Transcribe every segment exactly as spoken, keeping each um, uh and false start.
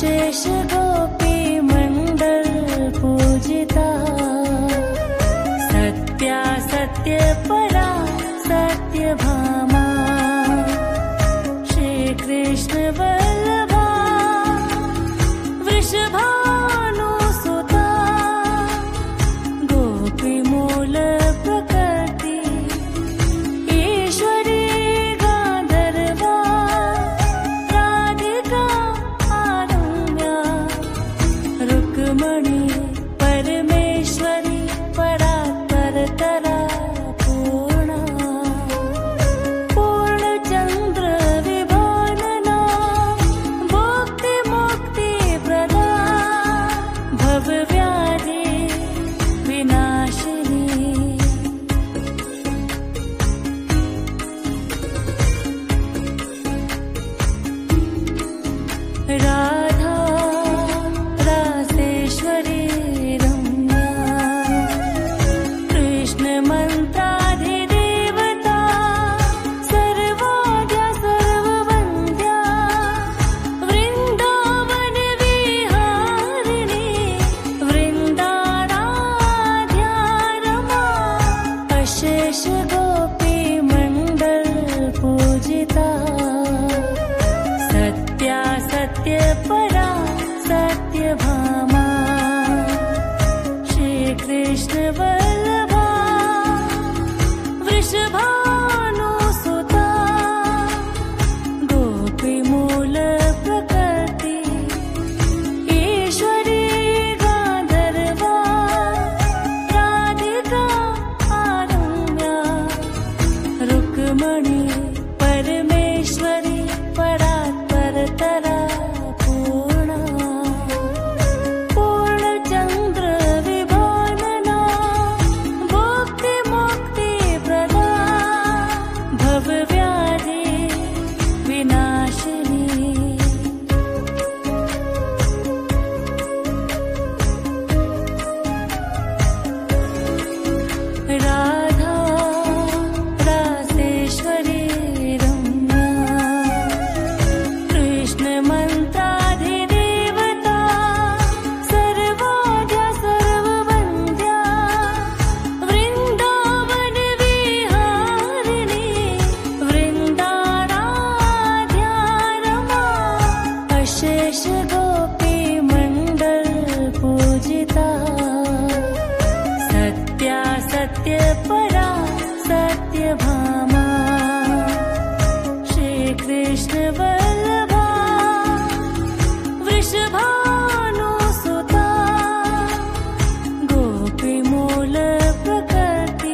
अशेष गोपी मंडल पूजिता, सत्या सत्य परा सत्य भामा, श्री कृष्ण वल्लभा वृषभानुसुता, गोपी मूल प्रकृति ईश्वरी गांधर्वा, राधिका आरम्या, रुक्मणी परमेश्वरी परात्परतरा पूर्णा, पूर्णचंद्र विभानना, भुक्ति मुक्ति प्रदा, भवव्याधि विनाशिनी, राधा रासेश्वरी रम्या, कृष्ण मंत्राधिदेवता, सर्वाद्या सर्ववन्द्या, वृन्दावन विहारिणी, वृन्दाराध्या रमा, अशेष गोपी मंडल पूजिता, सत्या सत्य परा सत्य भामा, श्री कृष्ण वल्लभा वृषभानुसुता, गोपी मूल प्रकृति ईश्वरी गांधर्वा, राधिका आरम्या, रुक्मणी परमेश्वरी परात्परतरा पूर्णा, पूर्णचंद्र विभानना, भुक्ति मुक्ति प्रदा, भवव्याधि विनाशिनी, राधा रासेश्वरी रम्या, कृष्ण मंत्राधिदेवता, सर्वाद्या सर्ववन्द्या, वृन्दावन विहारिणी, वृन्दाराध्या रमा, अशेष गोपी मंडल पूजिता, सत्या सत्य परा सत्य भामा, श्री कृष्ण वल्लभा वृषभानुसुता, गोपी मूल प्रकृति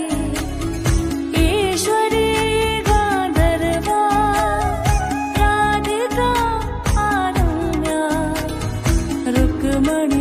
ईश्वरी गांधर्वा, राधिका आरम्या, रुक्मणी